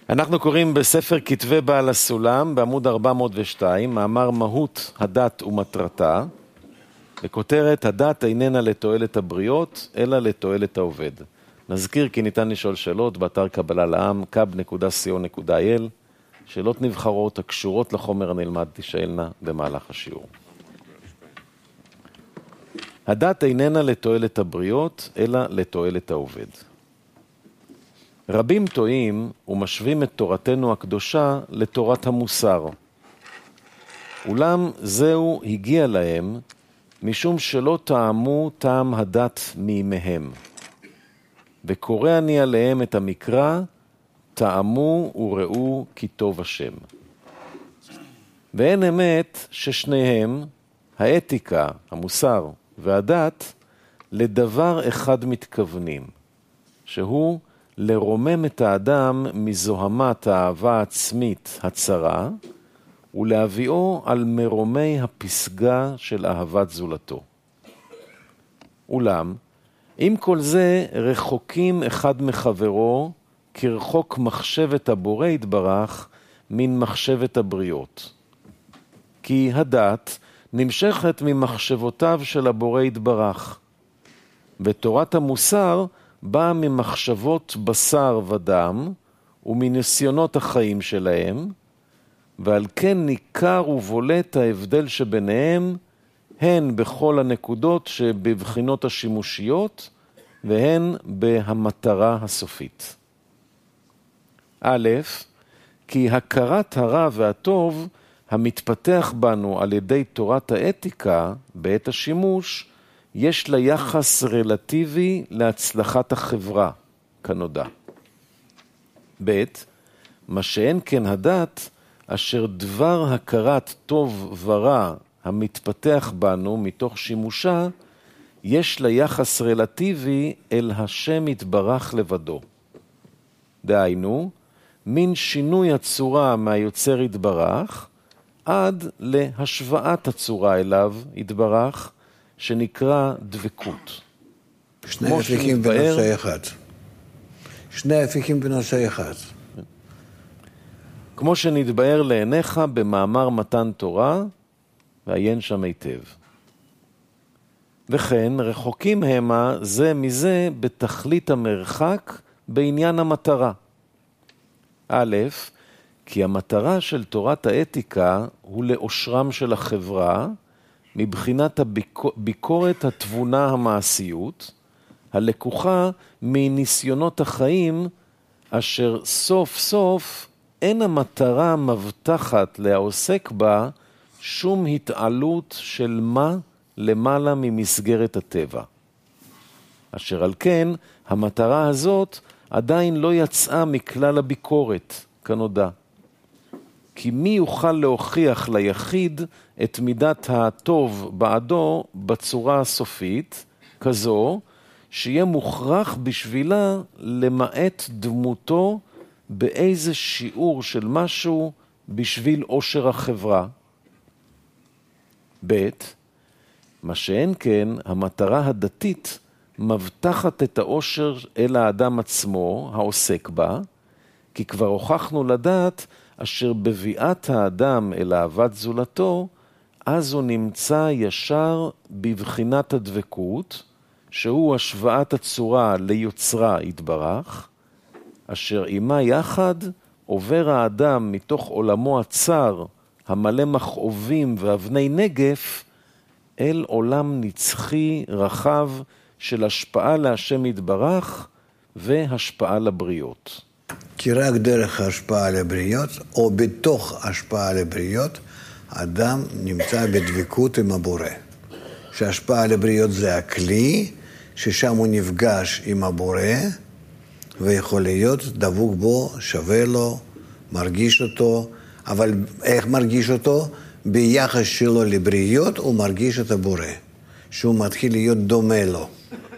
אנחנו קוראים בספר כתבי בעל הסולם, בעמוד 402, מאמר מהות הדת ומטרתה, בכותרת הדת איננה לתועלת הבריות, אלא לתועלת העובד. נזכיר כי ניתן לשאול שאלות באתר קבלה לעם, kab.co.il, שאלות נבחרות הקשורות לחומר הנלמד תשאלנה במהלך השיעור. הדת איננה לתועלת הבריות, אלא לתועלת העובד. רבים טועים ומשווים את תורתנו הקדושה לתורת המוסר. אולם זהו הגיע להם משום שלא טעמו טעם הדת מימיהם. וקורא אני עליהם את המקרא, טעמו וראו כי טוב השם. ואין אמת ששניהם, האתיקה, המוסר והדת, לדבר אחד מתכוונים, שהוא לרומם את האדם מזוהמת האהבה העצמית הצרה, ולהביאו על מרומי הפסגה של אהבת זולתו. אולם, עם כל זה רחוקים אחד מחברו, כרחוק מחשבת הבורא יתברך מן מחשבת הבריות. כי הדת נמשכת ממחשבותיו של הבורא יתברך, ותורת המוסר באה ממחשבות בשר ודם ומניסיונות החיים שלהם, ועל כן ניכר ובולט ההבדל שביניהם, הן בכל הנקודות שבבחינות השימושיות, והן בהמטרה הסופית. א', כי הכרת הרע והטוב המתפתח בנו על ידי תורת האתיקה בעת השימוש, יש לה יחס רלטיבי להצלחת החברה, כנודע. ב', מה שאין כן הדת, אשר דבר הכרת טוב ורע המתפתח בנו מתוך שימושה, יש לה יחס רלטיבי אל השם יתברך לבדו. דהיינו, מן שינוי הצורה מהיוצר יתברך, עד להשוואת הצורה אליו יתברך, שנקרא דבקות. שני אפיקים בנושא אחד. שני אפיקים בנושא אחד. כמו שנתבאר לעיניך במאמר מתן תורה, ועיין שם היטב. וכן, רחוקים המה זה מזה בתכלית המרחק בעניין המטרה. א', כי המטרה של תורת האתיקה הוא לאושרם של החברה, מבחינת הביקורת התבונה המעשיות, הלקוחה מניסיונות החיים, אשר סוף סוף אין המטרה מבטחת לעוסק בה שום התעלות של מה למעלה ממסגרת הטבע. אשר על כן, המטרה הזאת עדיין לא יצאה מכלל הביקורת, כנודע. כי מי יוכל להוכיח ליחיד את מידת הטוב בעדו בצורה הסופית, כזו שיהיה מוכרח בשבילה למעט דמותו באיזה שיעור של משהו בשביל עושר החברה. ב', מה שאין כן, המטרה הדתית מבטחת את העושר אל האדם עצמו, העוסק בה, כי כבר הוכחנו לדעת אשר בביאת האדם אל אהבת זולתו, אז הוא נמצא ישר בבחינת הדבקות, שהוא השוואת הצורה ליוצרה יתברך, אשר עימה יחד עובר האדם מתוך עולמו הצר, המלא מכאובים ואבני נגף, אל עולם נצחי רחב של השפעה להשם יתברך והשפעה לבריות. כי רק דרך ההשפעה לבריות, או בתוך השפעה לבריות, האדם נמצא בדבקות עם הבורא. שהשפעה לבריות זה הכלי, ששם הוא נפגש עם הבורא, ויכול להיות דבוק בו, שווה לו, מרגיש אותו, אבל איך מרגיש אותו? ביחס שלו לבריות הוא מרגיש את הבורא, שהוא מתחיל להיות דומה לו.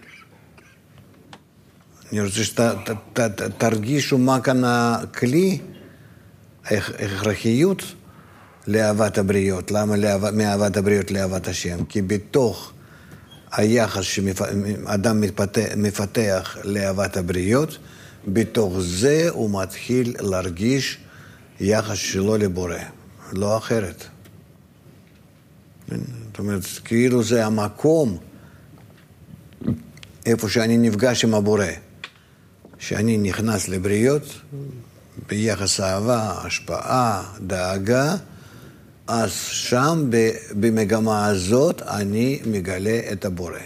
אני רוצה שתרגישו מה כאן הכלי, הכרחיות לאהבת הבריות. למה מאהבת הבריות לאהבת השם? כי בתוך היחס שאדם מפתח לאהבת הבריות, בתוך זה הוא מתחיל להרגיש יחס שלו לבורא, לא אחרת. זאת אומרת, כאילו זה המקום איפה שאני נפגש עם הבורא, שאני נכנס לבריות, ביחס אהבה, השפעה, דאגה, אז שם במגמה הזאת אני מגלה את הבורא.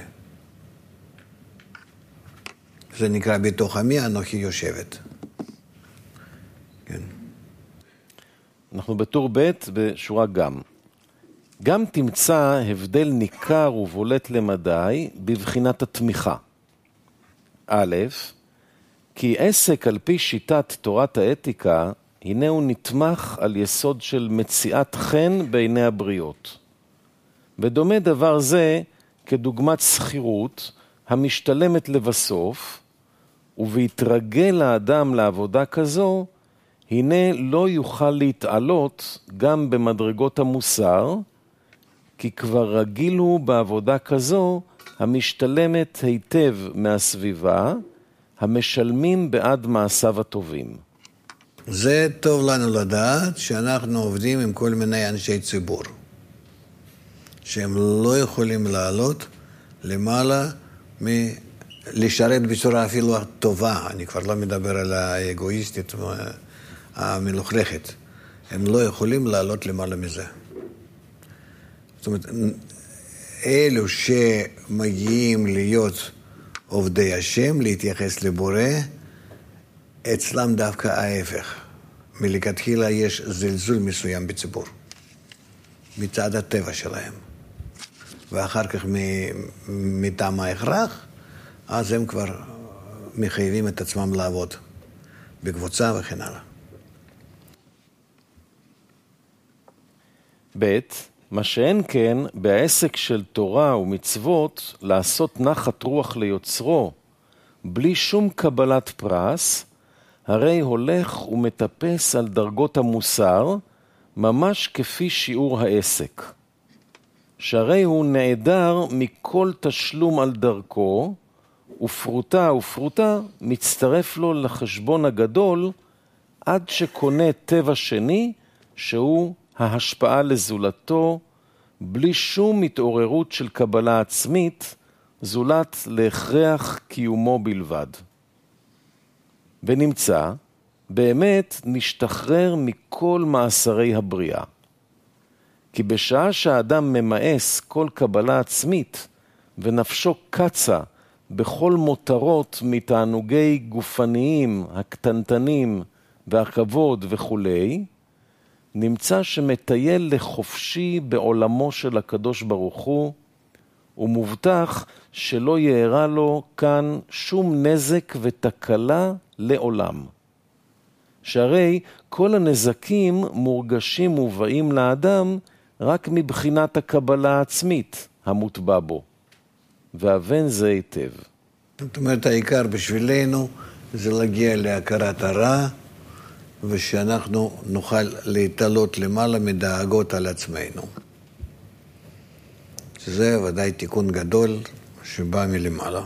זה נקרא בתוך עמי אנוכי יושבת. כן. אנחנו בטור ב' בשורה גם. גם תמצא הבדל ניכר ובולט למדי בבחינת התמיכה. א', כי עסק על פי שיטת תורת האתיקה, הנה הוא נתמך על יסוד של מציאת חן בעיני הבריות. בדומה דבר זה כדוגמת סחירות המשתלמת לבסוף, ובהתרגל האדם לעבודה כזו, הנה לא יוכל להתעלות גם במדרגות המוסר, כי כבר רגיל הוא בעבודה כזו המשתלמת היטב מהסביבה, המשלמים בעד מעשיו הטובים. זה טוב לנו לדעת שאנחנו עובדים עם כל מיני אנשי ציבור, שהם לא יכולים לעלות למעלה לשרת בצורה אפילו טובה. אני כבר לא מדבר על האגואיסטית המלוכלכת. הם לא יכולים לעלות למעלה מזה. זאת אומרת, אלו שמגיעים להיות עובדי השם, להתייחס לבורא, אצלם דווקא ההפך. מלכתחילה יש זלזול מסוים בציבור, מצד הטבע שלהם. ואחר כך מטעם ההכרח, אז הם כבר מחייבים את עצמם לעבוד בקבוצה וכן הלאה. ב', מה שאין כן, בעסק של תורה ומצוות, לעשות נחת רוח ליוצרו, בלי שום קבלת פרס, הרי הולך ומטפס על דרגות המוסר, ממש כפי שיעור העסק. שהרי הוא נעדר מכל תשלום על דרכו, ופרוטה ופרוטה מצטרף לו לחשבון הגדול, עד שקונה טבע שני, שהוא ההשפעה לזולתו, בלי שום התעוררות של קבלה עצמית, זולת להכרח קיומו בלבד. ונמצא, באמת נשתחרר מכל מעשרי הבריאה. כי בשעה שהאדם ממאס כל קבלה עצמית, ונפשו קצה בכל מותרות מתענוגי גופניים, הקטנטנים והכבוד וכו', נמצא שמטייל לחופשי בעולמו של הקדוש ברוך הוא, ומובטח שלא יארע לו כאן שום נזק ותקלה לעולם. שהרי כל הנזקים מורגשים ובאים לאדם רק מבחינת הקבלה העצמית המוטבע בו. והבן זה היטב. זאת אומרת, העיקר בשבילנו זה להגיע להכרת הרע, ושאנחנו נוכל להתעלות למעלה מדאגות על עצמנו. שזה ודאי תיקון גדול שבא מלמעלה.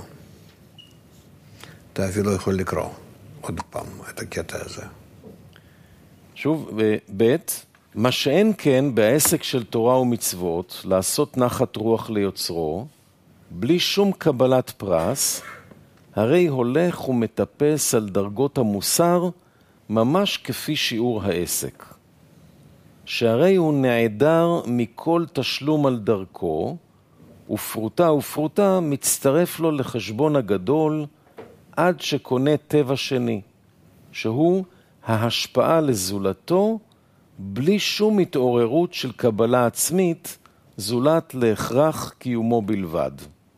אתה אפילו יכול לקרוא עוד פעם את הקטע הזה. שוב, ב', מה שאין כן בעסק של תורה ומצוות, לעשות נחת רוח ליוצרו, בלי שום קבלת פרס, הרי הולך ומטפס על דרגות המוסר, ממש כפי שיעור העסק. שהרי הוא נעדר מכל תשלום על דרכו, ופרוטה ופרוטה מצטרף לו לחשבון הגדול, עד שקונה טבע שני, שהוא ההשפעה לזולתו, בלי שום התעוררות של קבלה עצמית, זולת להכרח קיומו בלבד.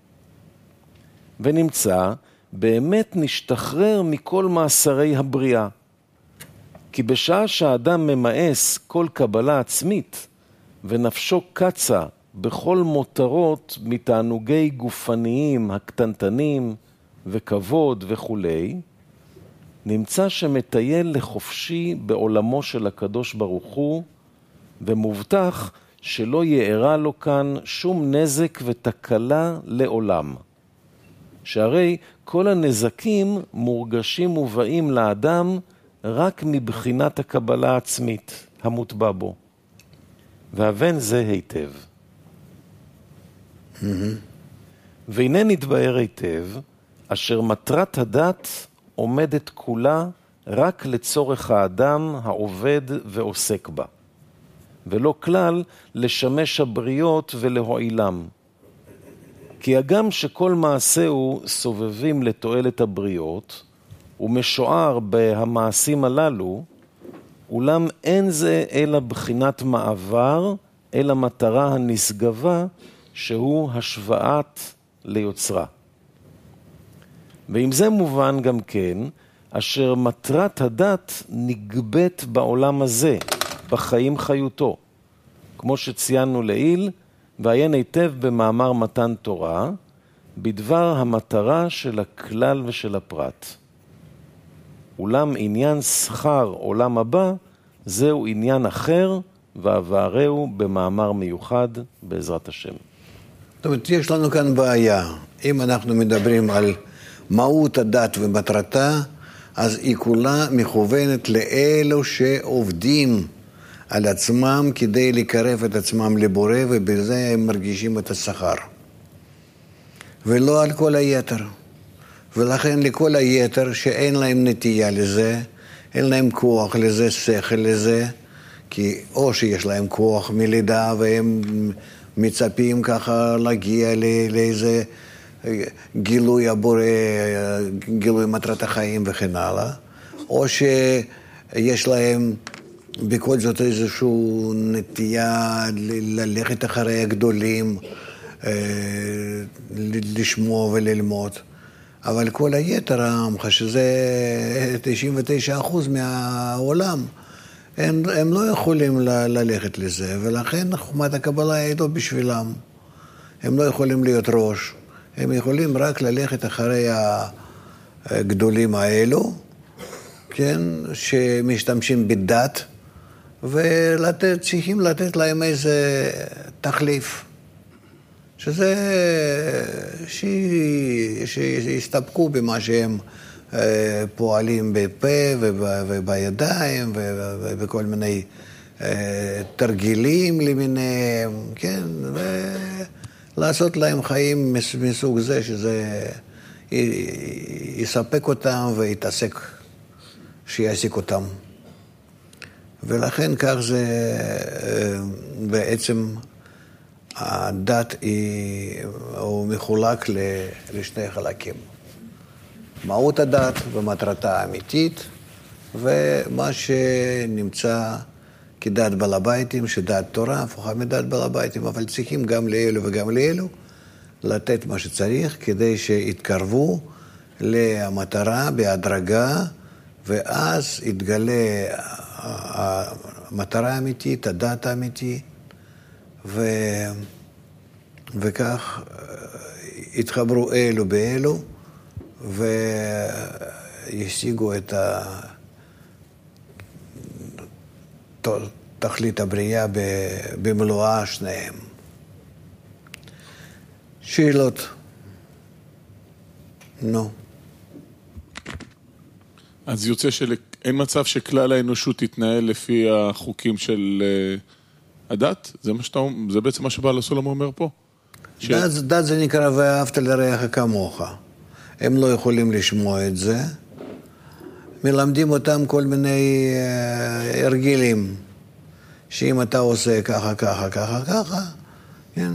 ונמצא, באמת נשתחרר מכל מעשרי הבריאה. כי בשעה שהאדם ממאס כל קבלה עצמית, ונפשו קצה בכל מותרות מתענוגי גופניים הקטנטנים וכבוד וכו', נמצא שמטייל לחופשי בעולמו של הקדוש ברוך הוא, ומובטח שלא יארע לו כאן שום נזק ותקלה לעולם. שהרי כל הנזקים מורגשים ובאים לאדם רק מבחינת הקבלה העצמית המוטבע בו. והבן זה היטב. והנה נתבהר היטב, אשר מטרת הדת עומדת כולה רק לצורך האדם העובד ועוסק בה, ולא כלל לשמש הבריות ולהועילם. כי הגם שכל מעשהו סובבים לתועלת הבריות, ומשוער במעשים הללו, אולם אין זה אלא בחינת מעבר, אלא מטרה הנשגבה, שהוא השוואת ליוצרה. ועם זה מובן גם כן, אשר מטרת הדת נגבית בעולם הזה, בחיים חיותו. כמו שציינו לעיל, ועיין היטב במאמר מתן תורה, בדבר המטרה של הכלל ושל הפרט. אולם עניין שכר עולם הבא, זהו עניין אחר, ועברהו במאמר מיוחד בעזרת השם. זאת אומרת, יש לנו כאן בעיה. אם אנחנו מדברים על מהות הדת ומטרתה, אז היא כולה מכוונת לאלו שעובדים על עצמם כדי לקרב את עצמם לבורא, ובזה הם מרגישים את השכר. ולא על כל היתר. ולכן לכל היתר שאין להם נטייה לזה, אין להם כוח לזה, שכל לזה, כי או שיש להם כוח מלידה והם מצפים ככה להגיע לאיזה גילוי הבורא, גילוי מטרת החיים וכן הלאה, או שיש להם בכל זאת איזושהי נטייה ללכת אחרי הגדולים, לשמוע וללמוד. אבל כל היתר העמך, שזה 99% מהעולם, הם לא יכולים ללכת לזה, ולכן חוכמת הקבלה היא לא בשבילם. הם לא יכולים להיות ראש, הם יכולים רק ללכת אחרי הגדולים האלו, כן, שמשתמשים בדת, וצריכים לתת להם איזה תחליף. שזה, שיסתפקו במה שהם פועלים בפה ובידיים ובכל מיני תרגילים למיניהם, כן, ולעשות להם חיים מסוג זה, שזה יספק אותם ויתעסק, שיעסיק אותם. ולכן כך זה בעצם הדת הוא מחולק לשני חלקים. מהות הדת ומטרתה האמיתית, ומה שנמצא כדת בעל הביתים, שדת תורה הפוכה מדת בעל הביתים, אבל צריכים גם לאלו וגם לאלו לתת מה שצריך כדי שיתקרבו למטרה בהדרגה, ואז יתגלה המטרה האמיתית, הדת האמיתית, וכך התחברו אלו באלו, וישיגו את תכלית הבריאה במלואה שניהם. שאלות? נו. אז יוצא שאין מצב שכלל האנושות תתנהל לפי החוקים של הדת? זה בעצם מה שבעל הסולם אומר פה? דת זה נקרא ואהבת לרעך כמוך. הם לא יכולים לשמוע את זה. מלמדים אותם כל מיני הרגילים, שאם אתה עושה ככה, ככה, ככה, ככה, כן?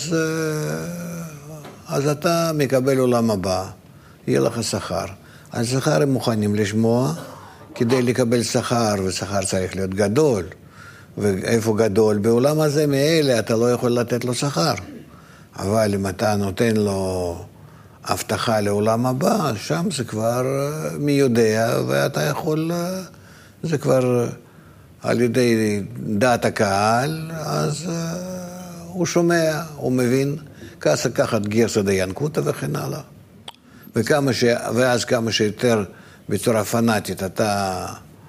אז אתה מקבל עולם הבא, יהיה לך שכר. אז שכר הם מוכנים לשמוע, כדי לקבל שכר, ושכר צריך להיות גדול. ואיפה גדול? בעולם הזה מאלה אתה לא יכול לתת לו שכר. אבל אם אתה נותן לו הבטחה לעולם הבא, שם זה כבר מי יודע, ואתה יכול, זה כבר על ידי דעת הקהל, אז הוא שומע, הוא מבין, ככה גרסא דינקותא וכן הלאה. ואז כמה שיותר בצורה פנאטית אתה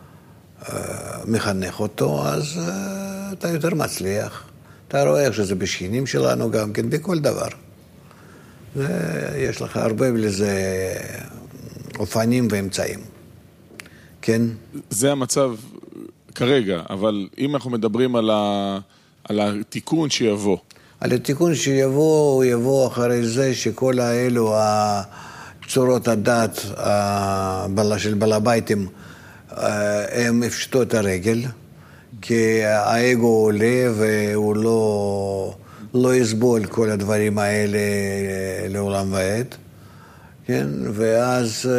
מחנך אותו, אז אתה יותר מצליח. אתה רואה שזה בשכנים שלנו גם כן, בכל דבר. יש לך הרבה לזה אופנים ואמצעים. כן? זה המצב כרגע, אבל אם אנחנו מדברים על התיקון שיבוא. על התיקון שיבוא, הוא יבוא אחרי זה שכל האלו, צורות הדת של בעל הביתים, הם הפשטו את הרגל, כי האגו עולה והוא לא יסבול כל הדברים האלה לעולם ועד, כן? ואז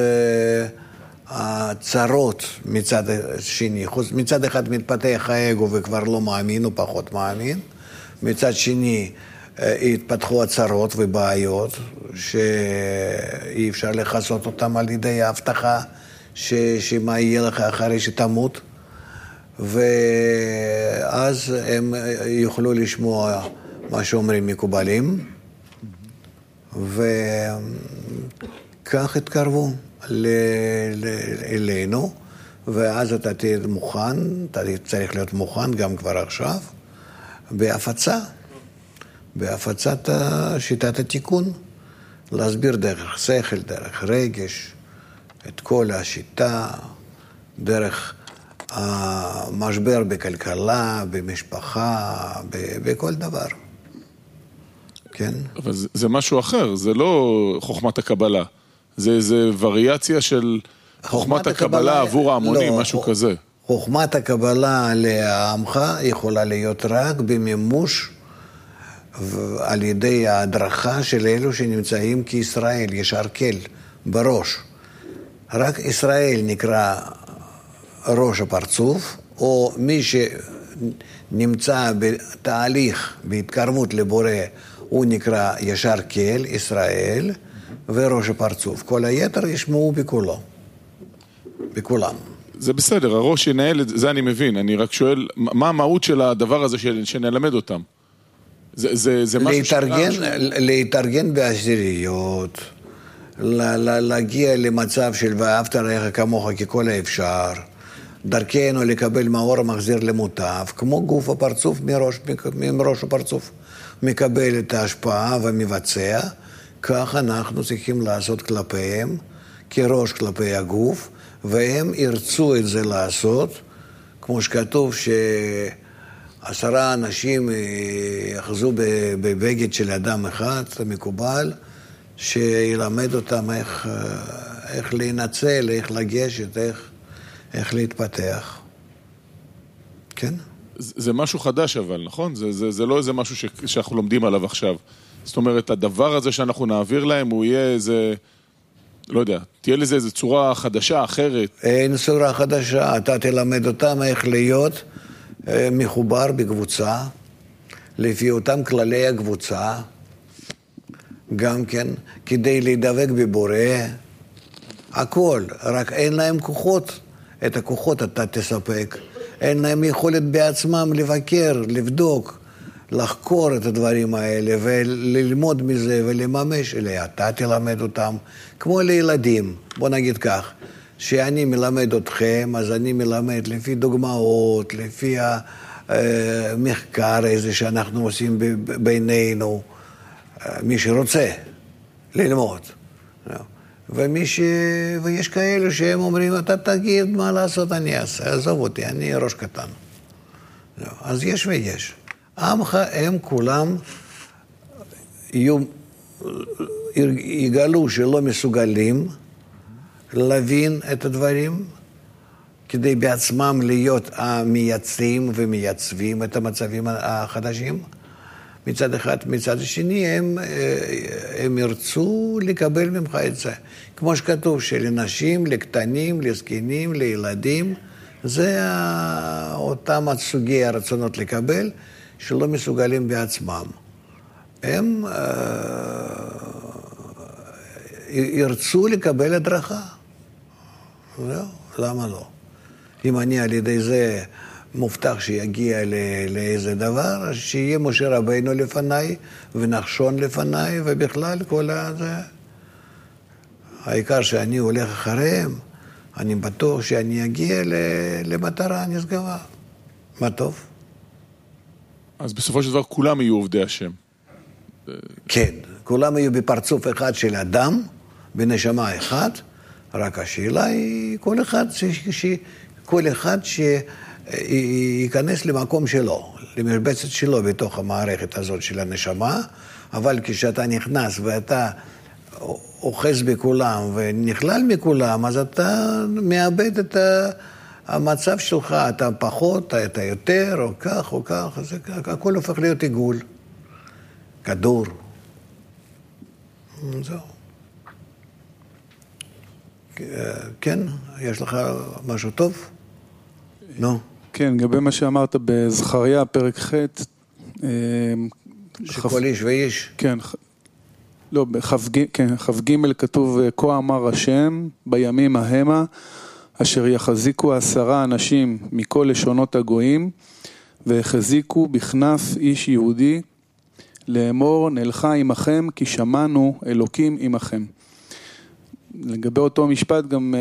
הצרות מצד שני, מצד אחד מתפתח האגו וכבר לא מאמין, הוא פחות מאמין, מצד שני התפתחו הצרות ובעיות שאי אפשר לחסות אותם על ידי ההבטחה שמה יהיה לך אחרי שתמות, ואז הם יוכלו לשמוע מה שאומרים מקובלים, וכך התקרבו אלינו, ואז אתה תהיה מוכן, אתה צריך להיות מוכן גם כבר עכשיו, בהפצת שיטת התיקון, להסביר דרך שכל, דרך רגש, את כל השיטה, דרך המשבר בכלכלה, במשפחה, בכל דבר. כן? אבל זה משהו אחר, זה לא חוכמת הקבלה. זה וריאציה של חוכמת הקבלה עבור ההמונים, לא, משהו כזה. חוכמת הקבלה לעמך יכולה להיות רק במימוש על ידי ההדרכה של אלו שנמצאים כישראל, ישר כל, בראש. רק ישראל נקרא ראש הפרצוף, או מי שנמצא בתהליך, בהתקרבות לבורא, הוא נקרא ישר כל, ישראל, וראש הפרצוף. כל היתר ישמעו בכולם. זה בסדר, הראש ינהל, זה אני מבין, אני רק שואל, מה המהות של הדבר הזה שנלמד אותם? זה משהו להתארגן בעשיריות, להגיע למצב של ואהבת רעך כמוך ככל האפשר, דרכנו לקבל מאור המחזיר למוטב, כמו גוף הפרצוף מראש הפרצוף, מקבל את ההשפעה ומבצע, כך אנחנו צריכים לעשות כלפיהם, כראש כלפי הגוף, והם ירצו את זה לעשות, כמו שכתוב ש10 אנשים יחזו בבגד של אדם אחד, מקובל, שילמד אותם איך להינצל, איך לגשת, איך להתפתח. כן? זה משהו חדש אבל, נכון? זה לא איזה משהו שאנחנו לומדים עליו עכשיו. זאת אומרת, הדבר הזה שאנחנו נעביר להם, הוא יהיה איזה, לא יודע, תהיה לזה איזו צורה חדשה, אחרת. אין צורה חדשה, אתה תלמד אותם איך להיות מחובר בקבוצה, לפי אותם כללי הקבוצה, גם כן, כדי להידבק בבורא, הכל, רק אין להם כוחות, את הכוחות אתה תספק, אין להם יכולת בעצמם לבקר, לבדוק, לחקור את הדברים האלה וללמוד מזה ולממש אליה. אתה תלמד אותם כמו לילדים, בוא נגיד כך, שאני מלמד אתכם, אז אני מלמד לפי דוגמאות, לפי המחקר איזה שאנחנו עושים בינינו, מי שרוצה ללמוד. ויש כאלה שהם אומרים, אתה תגיד מה לעשות, אני אעשה, עזוב אותי, אני ראש קטן. אז יש ויש. עמך הם כולם יגלו שלא מסוגלים להבין את הדברים, כדי בעצמם להיות המייצרים ומייצבים את המצבים החדשים. מצד אחד, מצד השני, הם ירצו לקבל ממך את זה. כמו שכתוב, שלנשים, לקטנים, לזקנים, לילדים, זה אותם סוגי הרצונות לקבל, שלא מסוגלים בעצמם. הם ירצו לקבל הדרכה. זהו, למה לא? אם אני על ידי זה מובטח שיגיע לאיזה דבר, שיהיה משה רבינו לפניי, ונחשון לפניי, ובכלל כל הזה. העיקר שאני הולך אחריהם, אני בטוח שאני אגיע למטרה נשגבה. מה טוב? אז בסופו של דבר כולם יהיו עובדי השם. כן, כולם היו בפרצוף אחד של אדם, בנשמה אחד, רק השאלה היא כל אחד שייכנס למקום שלו, למרבצת שלו בתוך המערכת הזאת של הנשמה, אבל כשאתה נכנס ואתה אוחז בכולם ונכלל מכולם, אז אתה מאבד את המצב שלך, אתה פחות, אתה יותר, או כך, או כך, אז הכל הופך להיות עיגול, כדור. זהו. כן, יש לך משהו טוב? נו. כן, לגבי מה שאמרת בזכריה, פרק ח' שכל איש ואיש. כן, לא, בכ"ג כתוב, כה אמר השם בימים ההמה, אשר יחזיקו 10 אנשים מכל לשונות הגויים, והחזיקו בכנף איש יהודי, לאמור נלכה עמכם, כי שמענו אלוקים עמכם. לגבי אותו משפט גם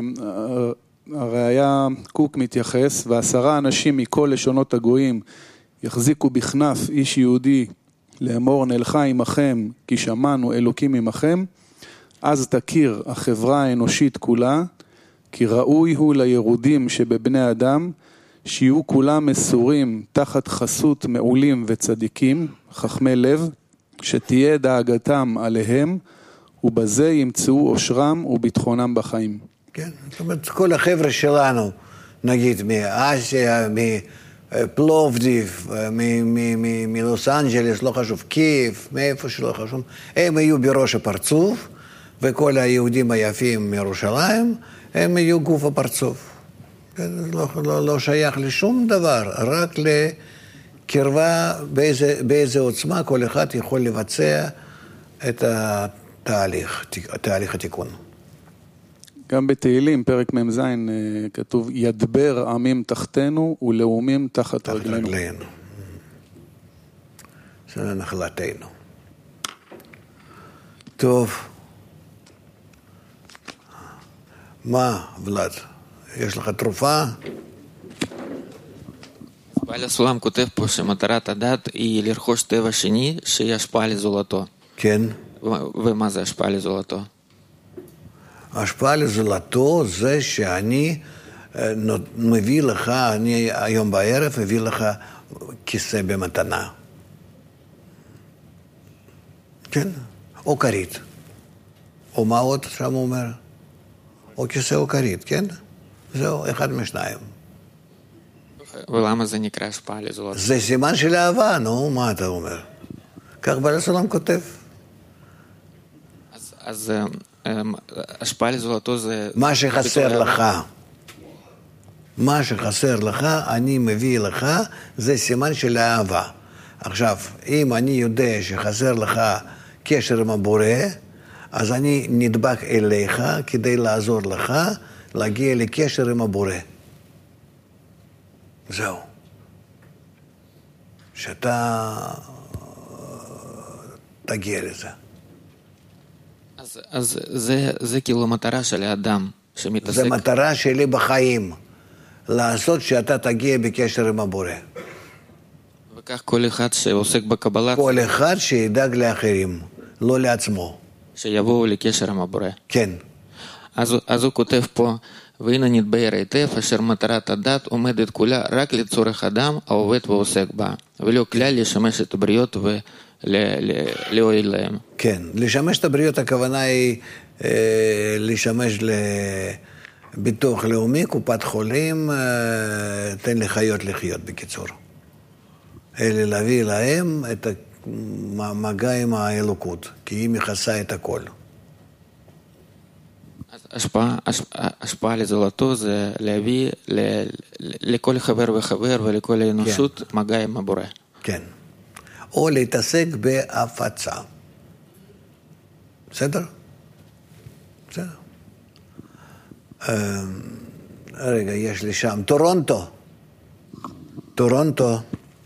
הראיה קוק מתייחס, ו10 אנשים מכל לשונות הגויים יחזיקו בכנף איש יהודי, לאמור נלכה עמכם, כי שמענו אלוקים עמכם, אז תכיר החברה האנושית כולה, כי ראוי הוא לירודים שבבני אדם, שיהיו כולם מסורים תחת חסות מעולים וצדיקים, חכמי לב, שתהיה דאגתם עליהם, ובזה ימצאו אושרם וביטחונם בחיים. כן, זאת אומרת, כל החבר'ה שלנו, נגיד מאסיה, מפלובדיב, מלוס אנג'לס, לא חשוב, קייב, מאיפה שלא חשוב, הם היו בראש הפרצוף, וכל היהודים היפים מירושלים, הם היו גוף הפרצוף. לא שייך לשום דבר, רק לקרבה באיזה עוצמה כל אחד יכול לבצע את תהליך התיקון. גם בתהילים, פרק מ"ז, כתוב, ידבר עמים תחתנו ולאומים תחת רגלינו. זה נחלתנו. טוב. מה, ולד? יש לך תרופה? בעל הסולם כותב פה שמטרת הדת היא לרכוש טבע שני שהיא השפעה לזולתו. כן. ומה זה השפעה לזולתו? השפעה לזולתו זה שאני מביא לך, אני היום בערב מביא לך כיסא במתנה. כן, או כרית. או מה עוד שם הוא אומר? או כיסא או כרית, כן? זהו, אחד משניים. ולמה זה נקרא השפעה לזולתו? זה סימן של אהבה, נו, מה אתה אומר? כך בעל הסולם כותב. אז השפעה לזולתו זה... מה שחסר לך, מה שחסר לך, אני מביא לך, זה סימן של אהבה. עכשיו, אם אני יודע שחסר לך קשר עם הבורא, אז אני נדבק אליך כדי לעזור לך להגיע לקשר עם הבורא. זהו. שאתה תגיע לזה. אז זה כאילו מטרה של האדם שמתעסק... זה מטרה שלי בחיים, לעשות שאתה תגיע בקשר עם הבורא. וכך כל אחד שעוסק בקבלה... כל אחד שידאג לאחרים, לא לעצמו. שיבואו לקשר עם הבורא. כן. אז הוא כותב פה, והנה נתבהר היטב, אשר מטרת הדת עומדת כולה רק לצורך אדם העובד ועוסק בה, ולא כלל לשמש את הבריות ולהועיל להם. כן, לשמש את הבריות הכוונה היא לשמש לביטוח לאומי, קופת חולים, תן לחיות לחיות בקיצור. אלה להביא להם את המגע עם האלוקות, כי היא מכסה את הכל. השפעה לזולתו זה להביא לכל חבר וחבר ולכל האנושות מגע עם הבורא. כן. או להתעסק בהפצה. בסדר? בסדר. רגע, יש לי שם. טורונטו.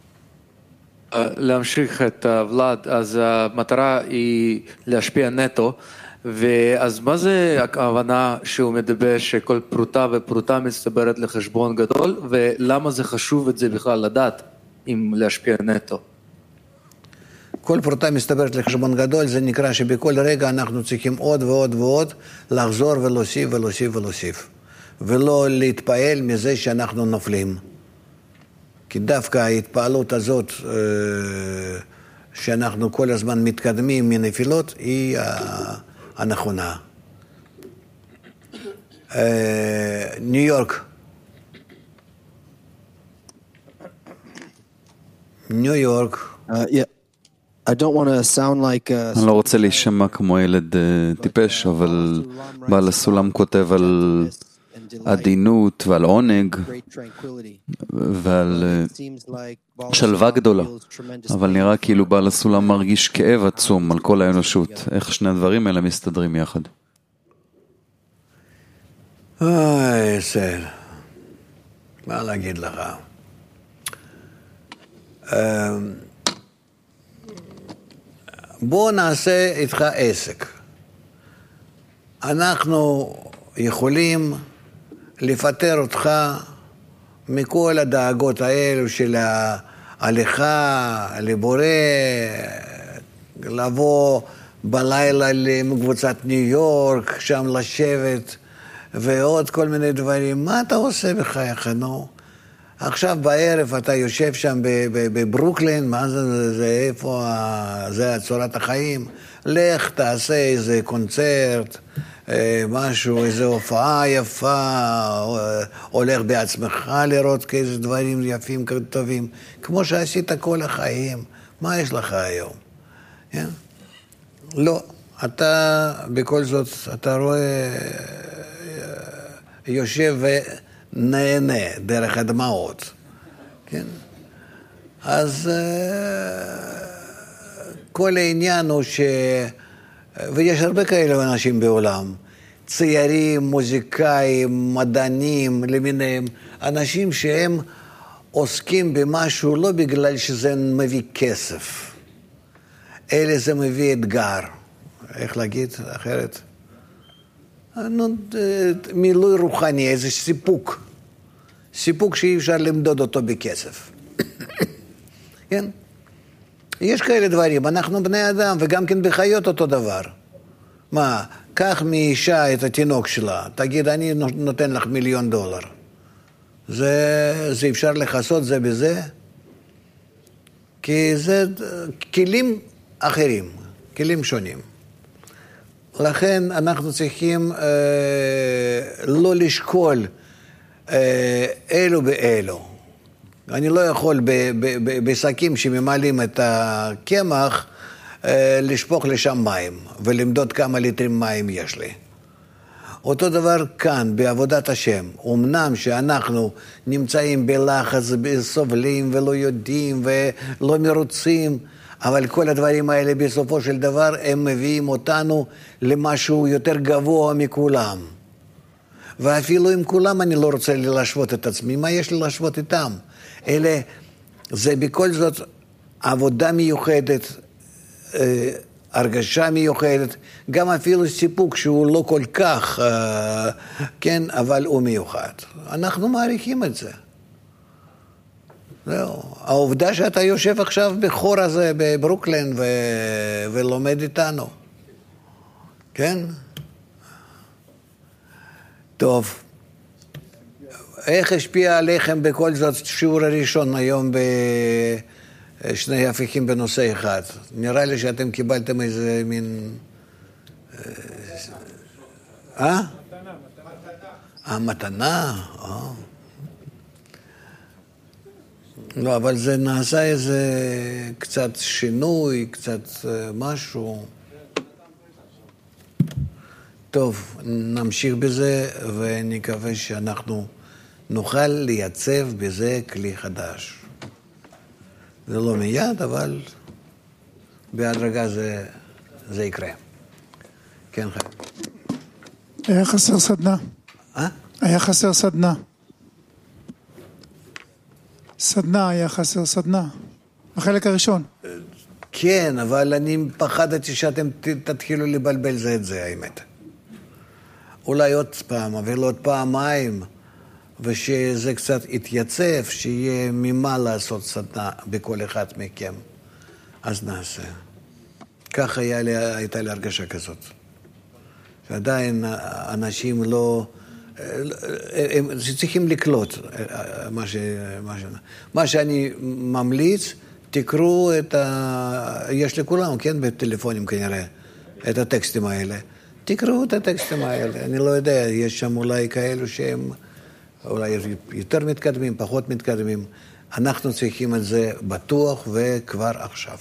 להמשיך את ולד, אז המטרה היא להשפיע נטו, ואז מה זה הכוונה שהוא מדבר שכל פרוטה ופרוטה מסתברת לחשבון גדול, ולמה זה חשוב את זה בכלל לדעת אם להשפיע נטו? כל פרוטה מסתברת לחשבון גדול, זה נקרא שבכל רגע אנחנו צריכים עוד ועוד ועוד לחזור ולהוסיף ולהוסיף ולהוסיף. ולא להתפעל מזה שאנחנו נופלים. כי דווקא ההתפעלות הזאת, שאנחנו כל הזמן מתקדמים מנפילות, היא הנכונה. ניו יורק. ניו יורק. I don't want to sound like אני לא רוצה להישמע כמו ילד טיפש, אבל בעל הסולם כותב על עדינות ועל עונג ועל שלווה גדולה, אבל נראה כאילו בעל הסולם מרגיש כאב עצום על כל האנושות. איך שני הדברים האלה מסתדרים יחד? אוי, סל, מה להגיד לך? בוא נעשה איתך עסק. אנחנו יכולים לפטר אותך מכל הדאגות האלו של ההליכה, לבורא, לבוא בלילה לקבוצת ניו יורק, שם לשבת, ועוד כל מיני דברים. מה אתה עושה בחייך, נו? עכשיו בערב אתה יושב שם בברוקלין, מה זה איפה, זה צורת החיים? לך תעשה איזה קונצרט, משהו, איזו הופעה יפה, הולך בעצמך לראות איזה דברים יפים טובים, כמו שעשית כל החיים. מה יש לך היום? לא, אתה בכל זאת, אתה רואה, יושב ונהנה דרך הדמעות, כן? אז כל העניין הוא ויש הרבה כאלה אנשים בעולם, ציירים, מוזיקאים, מדענים למיניהם, אנשים שהם עוסקים במשהו לא בגלל שזה מביא כסף, אלא זה מביא אתגר. איך להגיד אחרת? מילוי רוחני, איזה סיפוק. סיפוק שאי אפשר למדוד אותו בכסף. כן? יש כאלה דברים, אנחנו בני אדם, וגם כן בחיות אותו דבר. מה, קח מאישה את התינוק שלה, תגיד, אני נותן לך $1,000,000. זה אפשר לחסות זה בזה? כי זה כלים אחרים, כלים שונים. לכן אנחנו צריכים לא לשקול אלו באלו. אני לא יכול בשקים שממלאים את הקמח לשפוך לשם מים ולמדוד כמה ליטרים מים יש לי. אותו דבר כאן בעבודת השם. אמנם שאנחנו נמצאים בלחץ, סובלים ולא יודעים ולא מרוצים, אבל כל הדברים האלה בסופו של דבר הם מביאים אותנו למשהו יותר גבוה מכולם. ואפילו עם כולם אני לא רוצה להשוות את עצמי. מה יש לי להשוות איתם? אלא זה בכל זאת עבודה מיוחדת, הרגשה מיוחדת, גם אפילו סיפוק שהוא לא כל כך, כן, אבל הוא מיוחד. אנחנו מעריכים את זה. זהו. העובדה שאתה יושב עכשיו בחור הזה בברוקלין ולומד איתנו. כן? טוב. איך השפיע עליכם בכל זאת שיעור הראשון היום בשני הפיכים בנושא אחד? נראה לי שאתם קיבלתם איזה מין... מתנה? לא, אבל זה נעשה איזה קצת שינוי, קצת משהו. טוב, נמשיך בזה ונקווה שאנחנו נוכל לייצב בזה כלי חדש. זה לא מיד, אבל בהדרגה זה יקרה. כן, חיים. היה חסר סדנה. היה חסר סדנה. סדנה, היה חסר סדנה. בחלק הראשון. כן, אבל אני פחדתי שאתם תתחילו לבלבל זה את זה, האמת. אולי עוד פעם, אבל עוד פעמיים, ושזה קצת יתייצב, שיהיה ממה לעשות סדנה בכל אחד מכם. אז נעשה. ככה הייתה לי הרגשה כזאת. ועדיין אנשים לא... הם צריכים לקלוט מה שאני ממליץ, תקראו את יש לכולם, כן, בטלפונים כנראה, את הטקסטים האלה. תקראו את הטקסטים האלה. אני לא יודע, יש שם אולי כאלו שהם אולי יותר מתקדמים, פחות מתקדמים. אנחנו צריכים את זה בטוח וכבר עכשיו.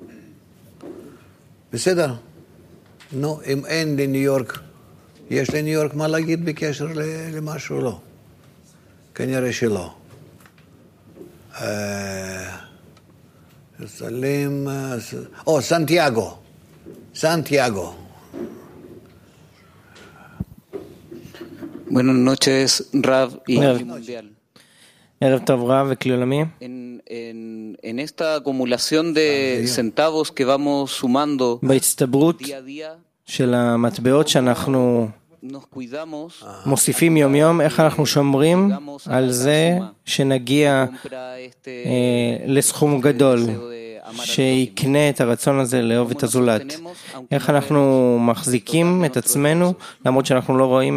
בסדר? נו, אם אין לניו יורק, יש לניו יורק מה להגיד בקשר למשהו? לא. כנראה שלא. סלים... סנטיאגו. סנטיאגו. Buenas noches, Rav y Mundial. ערב טוב רב וכלי עולמי. En esta acumulación de centavos que vamos sumando בהצטברות של המטבעות שאנחנו מוסיפים יום יום, איך אנחנו שומרים על זה שנגיע לסכום גדול שיקנה את הרצון הזה לאהוב את הזולת. איך אנחנו מחזיקים את עצמנו למרות שאנחנו לא רואים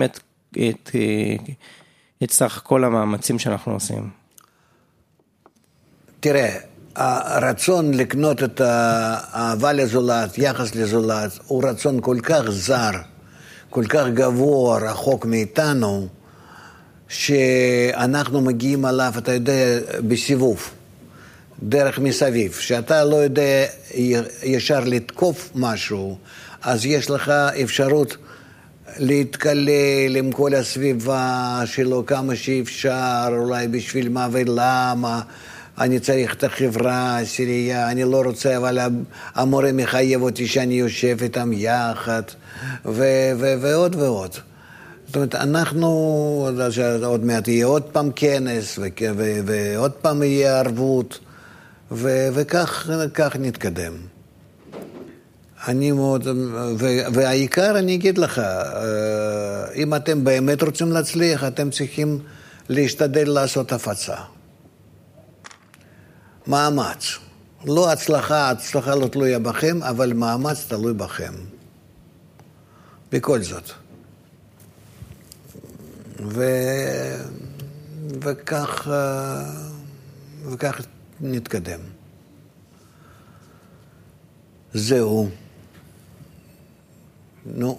את סך כל המאמצים שאנחנו עושים. תראה, הרצון לקנות את האהבה לזולת, יחס לזולת, הוא רצון כל כך זר, כל כך גבוה, רחוק מאיתנו, שאנחנו מגיעים עליו, אתה יודע, בסיבוב, דרך מסביב. שאתה לא יודע ישר לתקוף משהו, אז יש לך אפשרות להתקלל עם כל הסביבה שלו כמה שאפשר, אולי בשביל מה ולמה, אני צריך את החברה, העשירייה, אני לא רוצה, אבל המורה מחייב אותי שאני יושב איתם יחד, ועוד ועוד. זאת אומרת, אנחנו, עוד מעט יהיה עוד פעם כנס, ועוד פעם יהיה ערבות, וכך נתקדם. אני מאוד, והעיקר אני אגיד לך, אם אתם באמת רוצים להצליח, אתם צריכים להשתדל לעשות הפצה. מאמץ. לא הצלחה לא תלויה בכם, אבל מאמץ תלוי בכם. בכל זאת. וכך נתקדם. זהו. נו,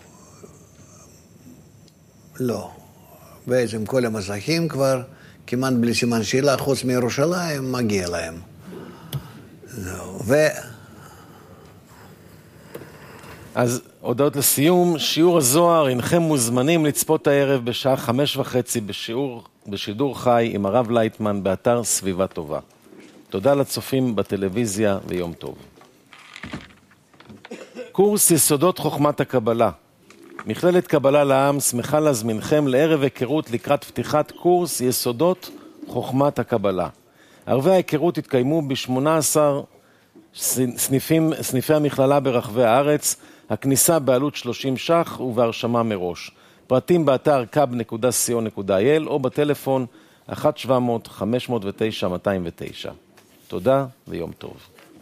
לא. בעצם כל המסכים כבר כמעט בלי סימן שאלה, חוץ מירושלים, מגיע להם. זהו. אז הודעות לסיום, שיעור הזוהר, הנכם מוזמנים לצפות הערב בשעה 5:30 בשידור חי עם הרב לייטמן באתר סביבה טובה. תודה לצופים בטלוויזיה ויום טוב. קורס יסודות חוכמת הקבלה. מכללת קבלה לעם שמחה להזמינכם לערב היכרות לקראת פתיחת קורס יסודות חוכמת הקבלה. ערבי ההיכרות התקיימו ב-18 סניפי המכללה ברחבי הארץ, הכניסה בעלות 30 ש"ח ובהרשמה מראש. פרטים באתר kab.co.il או בטלפון 1-700-509-209. תודה ויום טוב.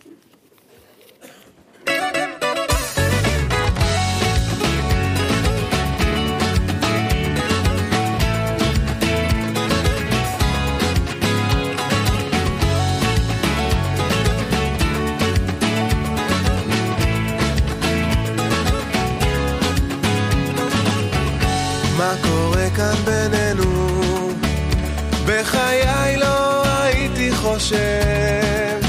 מה קורה כאן בינינו? בחיי לא הייתי חושב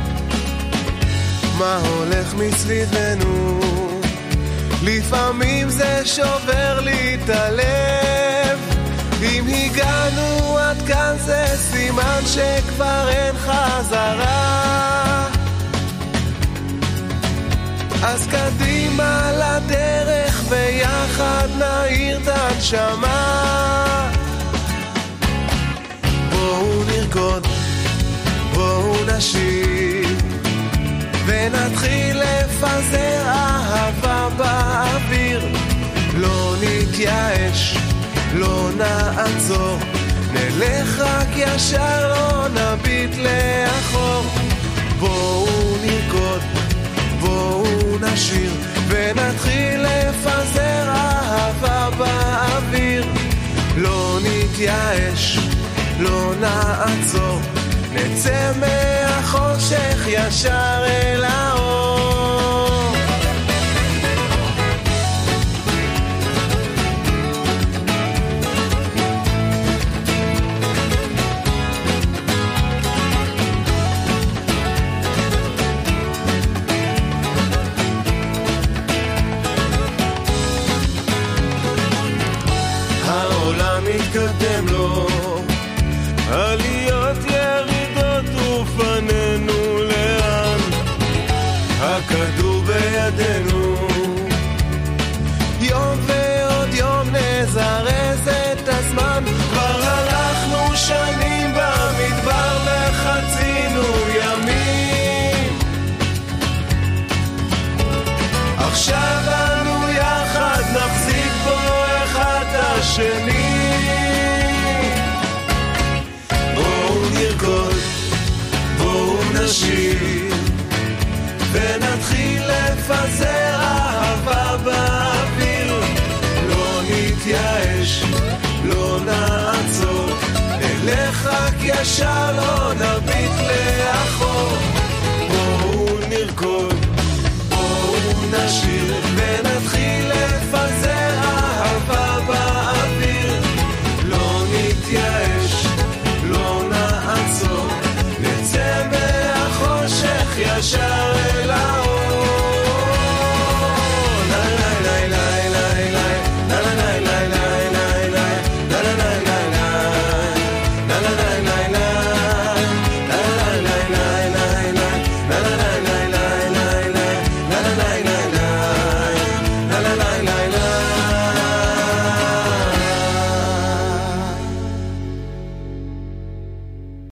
מה הולך מסביבנו. לפעמים זה שובר לי את הלב. אם הגענו עד כאן זה סימן שכבר אין חזרה. אז קדימה לדרך ויחד נעיר את הנשמה. בואו נרקוד, בואו נשיר ונתחיל לפזר אהבה באוויר. לא נתייאש, לא נעצור, נלך רק ישר, לא נביט לאחור. בואו נרקוד, נשיר ונתחיל לפזר אהבה באוויר. לא נתייאש, לא נעצור, נצא מהחושך ישר אל האור. העולם מתקדם לו, עליות ירידות ופנינו לאן, הכדור בידינו, יום ועוד יום נזרז את הזמן. כבר הלכנו שנים במדבר וחצינו ימים, עכשיו אנו יחד נחזיק בו אחד השני. בואו נרקוד, בואו נשיר ונתחיל לפזר אהבה באוויר. לא נתייאש, לא נעצור, נלך רק ישר, לא נביט לאחור. בואו נרקוד,